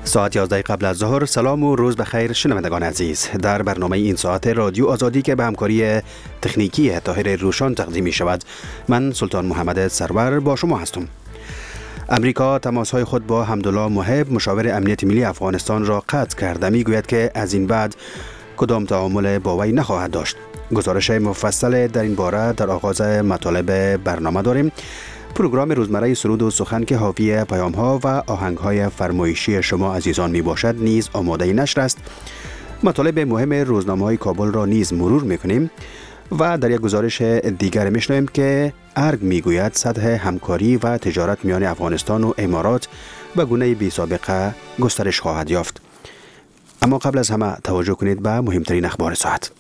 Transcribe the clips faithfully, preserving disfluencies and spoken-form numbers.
ساعت یازده قبل از ظهر. سلام و روز بخیر شنوندگان عزیز. در برنامه این ساعت رادیو آزادی که به همکاری تکنیکی طاهر روشان تقدیم می شود، من سلطان محمد سرور با شما هستم. امریکا تماس‌های خود با حمدالله محب مشاور امنیت ملی افغانستان را قطع کرده. می گوید که از این بعد کدام تعامل با وی نخواهد داشت. گزارش مفصل در این باره در آغاز مطالب برنامه داریم. پروگرام روزمره سرود و سخن که حاوی پیام‌ها و آهنگ‌های فرمایشی شما عزیزان می باشد نیز آماده نشر است. مطالب مهم روزنامه‌های کابل را نیز مرور می‌کنیم و در یک گزارش دیگر می‌شنویم که ارگ می‌گوید سطح همکاری و تجارت میان افغانستان و امارات به گونه بی‌سابقه گسترش خواهد یافت. اما قبل از همه توجه کنید به مهمترین اخبار ساعت.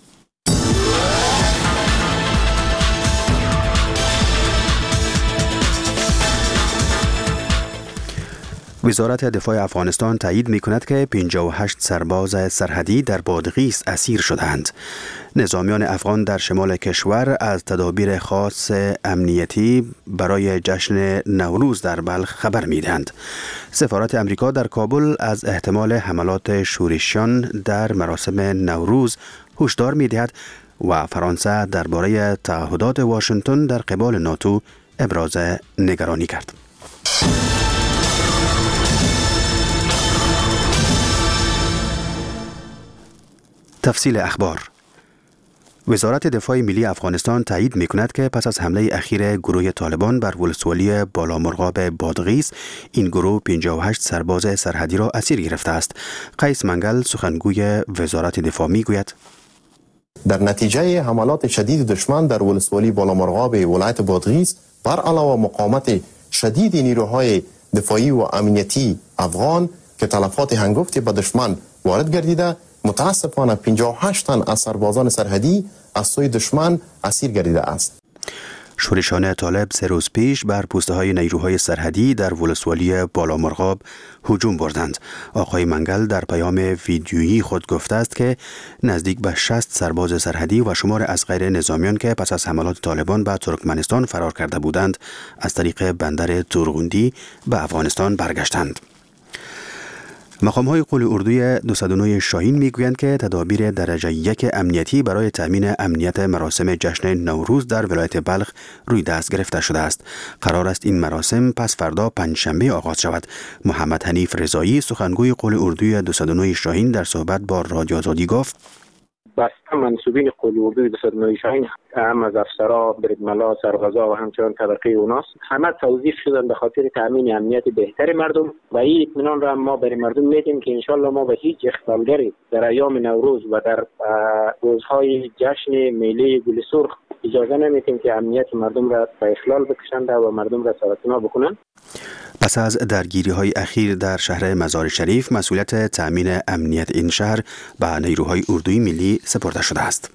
وزارت دفاع افغانستان تایید می‌کند که پنجاه و هشت سرباز سرحدی در بادغیس اسیر شدند. نظامیان افغان در شمال کشور از تدابیر خاص امنیتی برای جشن نوروز در بلخ خبر می‌دهند. سفارت امریکا در کابل از احتمال حملات شورشیان در مراسم نوروز هشدار می‌دهد و فرانسه درباره تعهدات واشنگتن در قبال ناتو ابراز نگرانی کرد. تفصیل اخبار. وزارت دفاع ملی افغانستان تایید می‌کند که پس از حمله اخیر گروه طالبان بر ولسوالی بالامرغاب بادغیس، این گروه پنجاه و هشت سرباز سرحدی را اسیر گرفته است. قیس منگل سخنگوی وزارت دفاع می‌گوید در نتیجه حملات شدید دشمن در ولسوالی بالامرغاب ولایت بادغیس بر علاوه مقاومت شدید نیروهای دفاعی و امنیتی افغان که تلفات هنگفتی به دشمن وارد گردیده، متاسفانه پنجاه و هشت تن از سربازان سرحدی از سوی دشمن اسیر گردیده است. شورشان طالب سه روز پیش بر پوسته‌های نیروهای سرحدی در ولسوالی بالامرغاب هجوم بردند. آقای منگل در پیام ویدیویی خود گفته است که نزدیک به شصت سرباز سرحدی و شمار از غیر نظامیان که پس از حملات طالبان به ترکمنستان فرار کرده بودند از طریق بندر تورغوندی به افغانستان برگشتند. مقام‌های قول اردوی دویست و نه شاهین می‌گویند که تدابیر درجه یک امنیتی برای تامین امنیت مراسم جشن نوروز در ولایت بلخ روی دست گرفته شده است. قرار است این مراسم پس فردا پنجشنبه آغاز شود. محمد حنیف رضایی سخنگوی قول اردوی دویست و نه شاهین در صحبت با رادیو آزادی گفت بسته منصوبین قول اردوی دویست و نه شاهین هم از افسرا، بریدملا، سربازا و همچنان طبقه اوناست همه توظیف شدن به خاطر تامین امنیت بهتر مردم و این اطمینان را ما برای مردم میدیم که انشالله ما به هیچ اختلالگری در ایام نوروز و در روزهای جشن میله گل سرخ اجازه نمیدیم که امنیت مردم را به اخلال بکشند و مردم را سرطنا بکنند. پس از درگیری های اخیر در شهر مزار شریف، مسئولیت تأمین امنیت این شهر به نیروهای اردوی ملی سپرده شده است.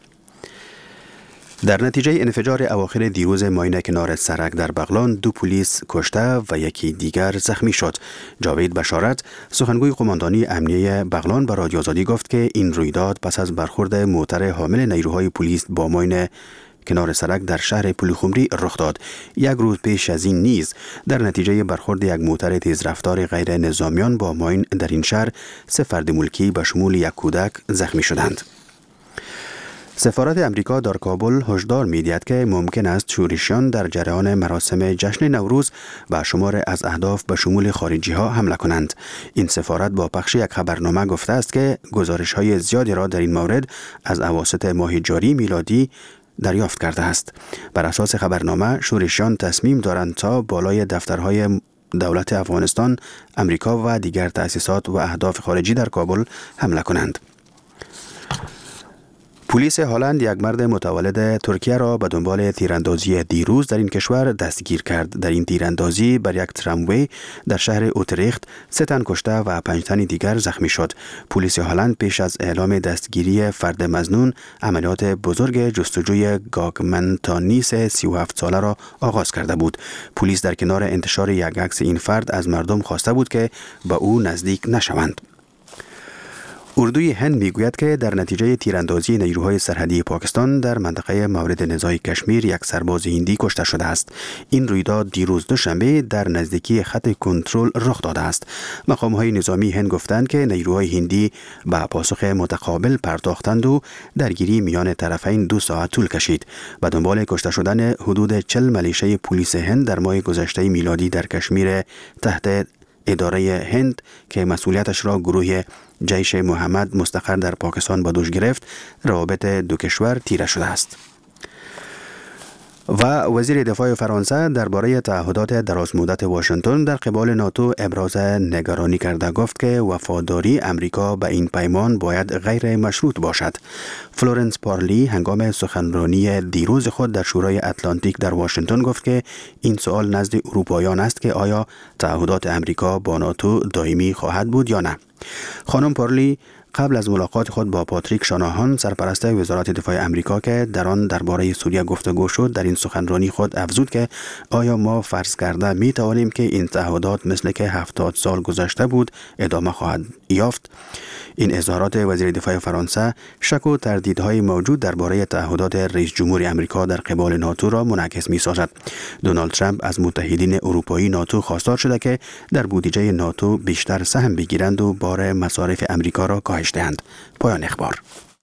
در نتیجه انفجار اواخر دیروز ماین کنار سرک در بغلان دو پلیس کشته و یکی دیگر زخمی شد. جاوید بشارت سخنگوی قماندانی امنیه بغلان به رادیو آزادی گفت که این رویداد پس از برخورد موتر حامل نیروهای پلیس با ماین کنار سرک در شهر پلخمری رخ داد. یک روز پیش از این نیز در نتیجه برخورد یک موتر تیزرفتار غیر نظامیان با ماین در این شهر سه فرد ملکی به شمول یک کودک زخمی شدند. سفارت امریکا در کابل هشدار می‌دهد که ممکن است شورشیان در جریان مراسم جشن نوروز به شمار از اهداف به شمول خارجی‌ها حمله کنند. این سفارت با پخش یک خبرنامه گفته است که گزارش‌های زیادی را در این مورد از اواسط ماه جاری میلادی دریافت کرده است. بر اساس خبرنامه شورشیان تصمیم دارند تا بالای دفترهای دولت افغانستان، امریکا و دیگر تأسیسات و اهداف خارجی در کابل حمله کنند. پلیس هلند یک مرد متولد ترکیه را به دنبال تیراندازی دیروز در این کشور دستگیر کرد. در این تیراندازی بر یک تراموی در شهر اوتریخت سه تن کشته و پنج تن دیگر زخمی شد. پلیس هلند پیش از اعلام دستگیری فرد مظنون عملیات بزرگ جستجوی گاگمنتانیس سی و هفت ساله را آغاز کرده بود. پلیس در کنار انتشار یک عکس این فرد از مردم خواسته بود که به او نزدیک نشوند. اردوی هند میگوید که در نتیجه تیراندازی نیروهای سرحدی پاکستان در منطقه مورد نزاع کشمیر یک سرباز هندی کشته شده است. این رویداد دیروز دوشنبه در نزدیکی خط کنترل رخ داده است. مقام‌های نظامی هند گفتند که نیروهای هندی به پاسخ متقابل پرداختند و درگیری میان طرفین دو ساعت طول کشید. به دنبال کشته شدن حدود چهل ملیشه پلیس هند در ماه گذشته میلادی در کشمیر تحت اداره هند که مسئولیتش را گروه جیش محمد مستقر در پاکستان به دوش گرفت، روابط دو کشور تیره شده است. و وزیر دفاع فرانسه درباره تعهدات درازمدت واشنگتن در قبال ناتو ابراز نگرانی کرده، گفت که وفاداری امریکا به این پیمان باید غیر مشروط باشد. فلورنس پارلی هنگام سخنرانی دیروز خود در شورای اتلانتیک در واشنگتن گفت که این سوال نزد اروپاییان است که آیا تعهدات امریکا با ناتو دائمی خواهد بود یا نه. خانم پارلی قبل از ملاقات خود با پاتریک شاناهان سرپرست وزارت دفاع امریکا که در آن درباره سوریه گفتگو شد، در این سخنرانی خود افزود که آیا ما فرض کرده می توانیم که این تعهدات مثل که هفتاد سال گذشته بود ادامه خواهد یافت؟ این اظهارات وزیر دفاع فرانسه شک و تردیدهای موجود درباره تعهدات رئیس جمهور امریکا در قبال ناتو را منعکس می سازد. دونالد ترامپ از متحدین اروپایی ناتو خواستار شده که در بودجه ناتو بیشتر سهم بگیرند و بار مصارف امریکا را کاهش دهند. پایان اخبار.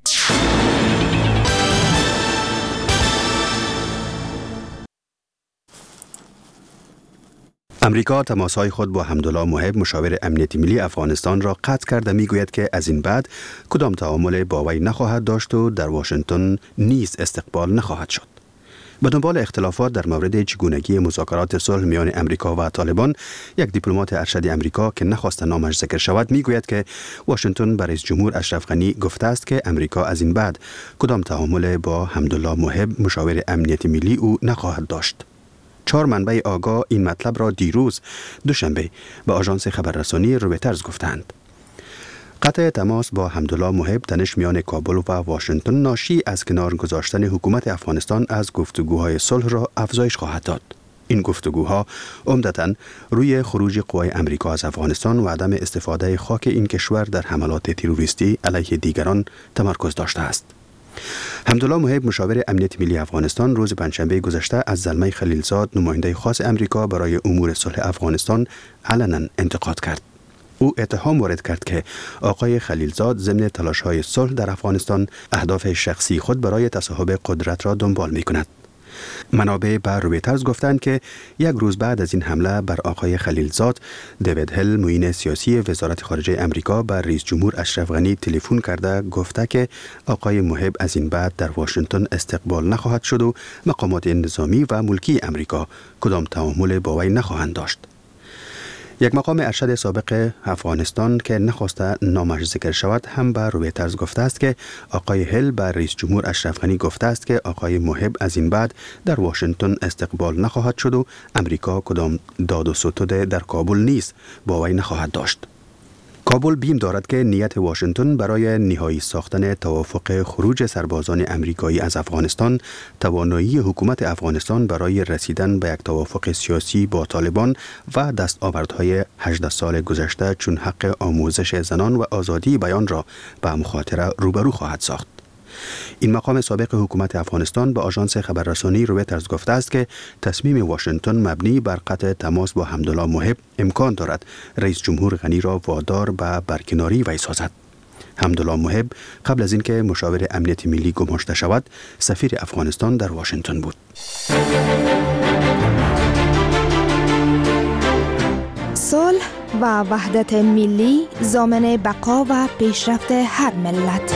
امریکا تماس‌های خود با حمدالله موحب مشاور امنیت ملی افغانستان را قطع کرده میگوید که از این بعد کدام تعامل با وی نخواهد داشت و در واشنگتن نیز استقبال نخواهد شد. به دنبال اختلافات در مورد چگونگی مذاکرات صلح میان امریکا و طالبان، یک دیپلمات ارشد امریکا که نخواست نامش ذکر شود میگوید که واشنگتن به رئیس جمهور اشرف غنی گفته است که امریکا از این بعد کدام تعامل با حمدالله موحب مشاور امنیت ملی او نخواهد داشت. چهار منبع آگاه این مطلب را دیروز دوشنبه به آژانس خبررسانی رویترز گفتند. قطع تماس با حمدالله موحب تنش میان کابل و واشنگتن ناشی از کنار گذاشتن حکومت افغانستان از گفتگوهای صلح را افزایش خواهد داد. این گفتگوها عمدتاً روی خروج قوای امریکا از افغانستان و عدم استفاده خاک این کشور در حملات تروریستی علیه دیگران تمرکز داشته است. حمدالله موحب مشاور امنیت ملی افغانستان روز پنجشنبه گذشته از زلمه خلیلزاد نماینده خاص امریکا برای امور صلح افغانستان علنا انتقاد کرد. او اتهام وارد کرد که آقای خلیلزاد ضمن تلاش‌های صلح در افغانستان اهداف شخصی خود برای تصاحب قدرت را دنبال می‌کند. منابع به رویترز گفتند که یک روز بعد از این حمله بر آقای خلیلزاد، دیوید هل معین سیاسی وزارت خارجه امریکا بر رئیس جمهور اشرف غنی تلفن کرده گفته که آقای موحب از این بعد در واشنگتن استقبال نخواهد شد و مقامات نظامی و ملکی امریکا کدام تعامل با وی نخواهند داشت. یک مقام ارشد سابق افغانستان که نخواسته نامش ذکر شود هم به رویترز گفته است که آقای هل به رئیس جمهور اشرف غنی گفته است که آقای موحب از این بعد در واشنگتن استقبال نخواهد شد و امریکا کدام داد و ستد در کابل نیز با وی نخواهد داشت. کابل بیم دارد که نیت واشنگتن برای نهایی ساختن توافق خروج سربازان امریکایی از افغانستان، توانایی حکومت افغانستان برای رسیدن به یک توافق سیاسی با طالبان و دستاوردهای هجده سال گذشته چون حق آموزش زنان و آزادی بیان را به مخاطره روبرو خواهد ساخت. این مقام سابق حکومت افغانستان به آژانس خبررسانی رویترز گفته است که تصمیم واشنگتن مبنی بر قطع تماس با حمدالله موحب امکان دارد رئیس جمهور غنی را وادار به برکناری وی سازد. حمدالله موحب قبل از اینکه مشاور امنیت ملی گماشته شود، سفیر افغانستان در واشنگتن بود. صلح و وحدت ملی ضامن بقا و پیشرفت هر ملت.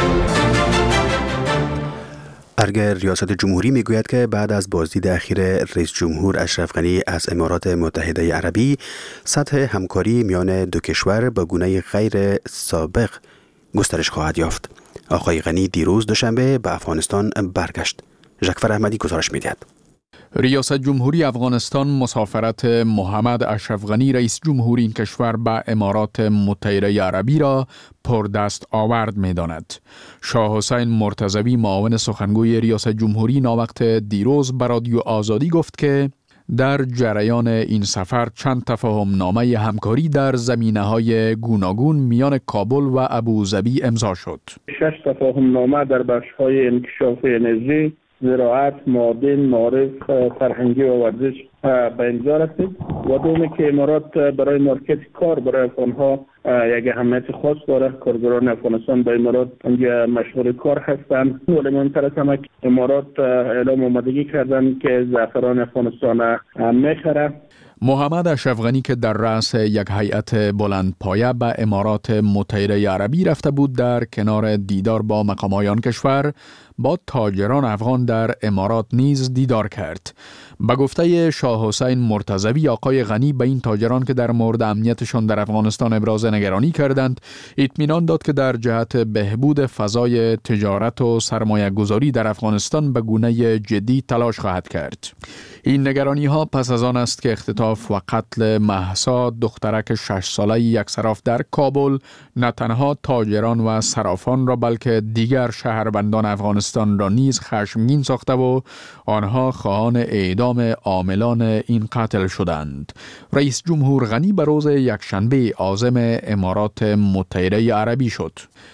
ارگ ریاست جمهوری میگوید که بعد از بازدید اخیر رئیس جمهور اشرف غنی از امارات متحده عربی، سطح همکاری میان دو کشور به گونه غیر سابق گسترش خواهد یافت. آقای غنی دیروز دوشنبه به افغانستان برگشت. ژکفر احمدی گزارش می‌دهد. ریاست جمهوری افغانستان مسافرت محمد اشرف غنی رئیس جمهور این کشور به امارات متحده عربی را پردست آورد می داند. شاه حسین مرتضوی معاون سخنگوی ریاست جمهوری ناوقت دیروز به رادیو آزادی گفت که در جریان این سفر چند تفاهم نامه همکاری در زمینه‌های گوناگون میان کابل و ابوظبی امضا شد. شش تفاهم نامه در بخش‌های انکشاف انرژی، زراعت، معادن، معارف، فرهنگی و ورزش به امضا رسید و دومی که امارات برای مارکت کار برای افغان‌ها یک اهمیت خاص داره. کارگران افغانستان به امارات اینجا مشغول کار هستند، ولی مهمتر از همه امارات اعلام آمادگی کردند که زعفران افغانستان میخره. محمد اشرف غنی که در رأس یک هیئت بلند پایه به امارات متحده عربی رفته بود، در کنار دیدار با مقام‌های کشور با تاجران افغان در امارات نیز دیدار کرد. به گفته شاه حسین مرتضوی، آقای غنی به این تاجران که در مورد امنیتشان در افغانستان ابراز نگرانی کردند، اطمینان داد که در جهت بهبود فضای تجارت و سرمایه گذاری در افغانستان به گونه جدی تلاش خواهد کرد. این نگرانی ها پس از آن است که اختطاف و قتل مهسا، دخترک شش ساله یک صراف در کابل، نه تنها تاجران و صرافان را بلکه دیگر شهروندان افغانستان را نیز خشمگین ساخته و آنها خواهان اعدام عاملان این قتل شدند. رئیس جمهور غنی به روز یکشنبه عازم امارات متحده عربی شد.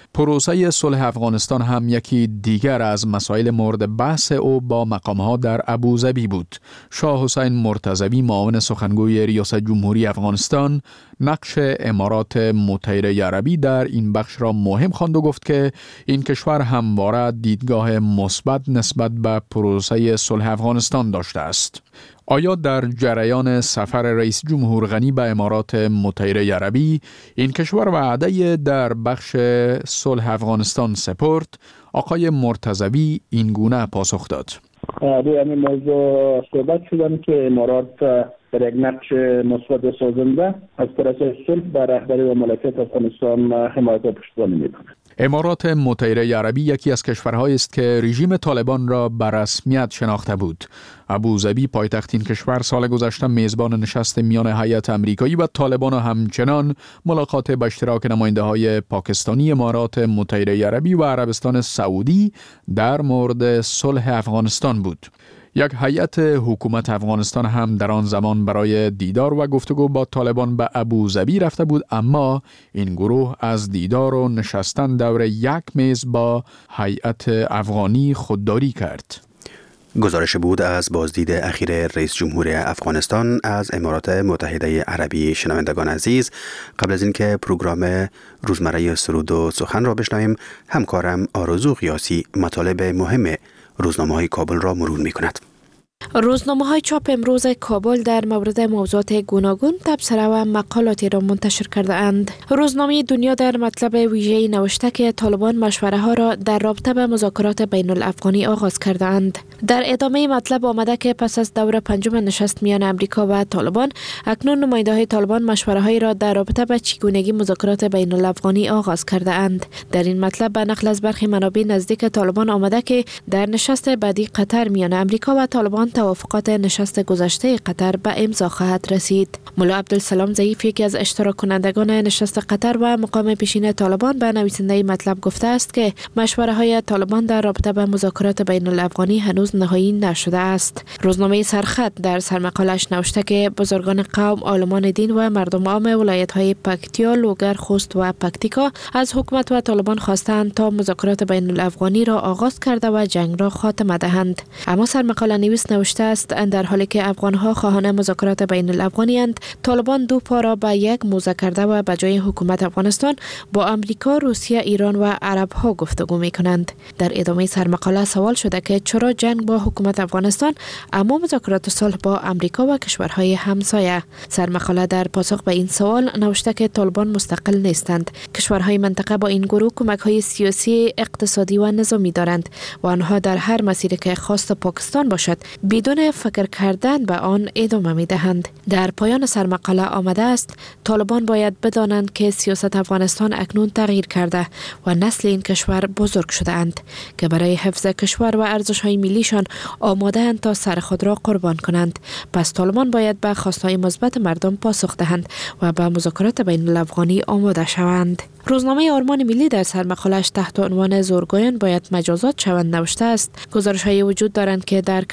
پروسه صلح افغانستان هم یکی دیگر از مسائل مورد بحث او با مقام‌ها در ابوظبی بود. شاه حسین مرتضوی، معاون سخنگوی ریاست جمهوری افغانستان، نقش امارات متحده عربی در این بخش را مهم خواند و گفت که این کشور همواره دیدگاه مثبت نسبت به پروسه صلح افغانستان داشته است. آیا در جریان سفر رئیس جمهور غنی به امارات متحده عربی این کشور وعده در بخش صلح افغانستان سپرد؟ آقای مرتضوی این گونه پاسخ داد. روی همین موضوع صحبت شدن که امارات در یک نقش مثبت سازنده از طرف صلح بر رهبری و مملکت افغانستان حمایت و پشتیبانی می‌کند. امارات متحده عربی یکی از کشورهایی است که رژیم طالبان را به رسمیت شناخته بود. ابوظبی، پایتخت این کشور، سال گذشته میزبان نشست میان هیئت امریکایی و طالبان و همچنان ملاقات به اشتراک نماینده‌های پاکستانی، امارات متحده عربی و عربستان سعودی در مورد صلح افغانستان بود. یک هیئت حکومت افغانستان هم در آن زمان برای دیدار و گفتگو با طالبان به ابوظبی رفته بود، اما این گروه از دیدار و نشستن دور یک میز با هیئت افغانی خودداری کرد. گزارش بود از بازدید اخیر رئیس جمهور افغانستان از امارات متحده عربی. شنوندگان عزیز، قبل از اینکه پروگرام روزمره سرود و سخن را بشنویم، همکارم آرزو قیاسی مطالب مهم روزنامه‌های کابل را مرور می‌کند. روزنامه‌های چاپ امروز کابل در مورد موضوعات گوناگون تبصره و مقالاتی را منتشر کرده اند. روزنامه دنیا در مطلب ویژه‌ای نوشته که طالبان مشوره ها را در رابطه به مذاکرات بین الافغانی آغاز کرده اند. در ادامه مطلب آمده که پس از دور پنجم نشست میان امریکا و طالبان، اکنون نماینده‌های طالبان مشوره هایی را در رابطه به چگونگی مذاکرات بین الافغانی آغاز کرده اند. در این مطلب به نقل از برخی منابع نزدیک طالبان آمده که در نشست بعدی قطر میان امریکا و طالبان توافقات نشست گذشته قطر به امضا خواهد رسید. ملا عبدالسلام ضعیف، یکی از اشتراک کنندگان نشست قطر و مقام پیشین طالبان، به نویسنده مطلب گفته است که مشوره های طالبان در رابطه با مذاکرات بین الافغانی هنوز نهایی نشده است. روزنامه سرخط در سرمقالش نوشته که بزرگان قوم، عالمان دین و مردم عام ولایت های پکتیا، لوگر، خوست و پکتیکا از حکومت و طالبان خواستند تا مذاکرات بین الافغانی را آغاز کرده و جنگ را خاتمه دهند. اما سرمقاله نویس نوشته است در حالی که افغان‌ها خواهان مذاکرات بین الافغانی اند، طالبان دو پا را به یک موزه کرده و به جای حکومت افغانستان با امریکا، روسیه، ایران و عرب‌ها گفتگو می‌کنند. در ادامه سرمقاله سوال شده که چرا جنگ با حکومت افغانستان اما مذاکرات صلح با امریکا و کشورهای همسایه؟ سرمقاله در پاسخ به این سوال نوشته که طالبان مستقل نیستند. کشورهای منطقه با این گروه کمک‌های سیاسی، اقتصادی و نظامی دارند و آنها در هر مسیری که خواست پاکستان باشد بدون فکر کردن به آن ادامه می دهند. در پایان سرمقاله آمده است طالبان باید بدانند که سیاست افغانستان اکنون تغییر کرده و نسل این کشور بزرگ شده اند که برای حفظ کشور و ارزش‌های ملیشان آماده اند تا سر خود را قربان کنند. پس طالبان باید به خواستهای مثبت مردم پاسخ دهند و به مذاکرات بین الافغانی آماده شوند. روزنامه آرمان ملی در سرمقاله‌اش تحت عنوان زورگویان باید مجازات شوند نوشته است گزارش‌های وجود دارند که در کنار انتقاد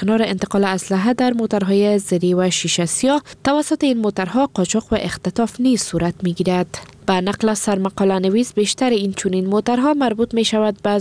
انتقال اسلحه در موترهای زری و شیشه سیاه توسط این موترها قاچاق و اختطاف نیز صورت می‌گیرد. با نقل از سرمقاله نویس بیشتر این چنین موترها مربوط می شود به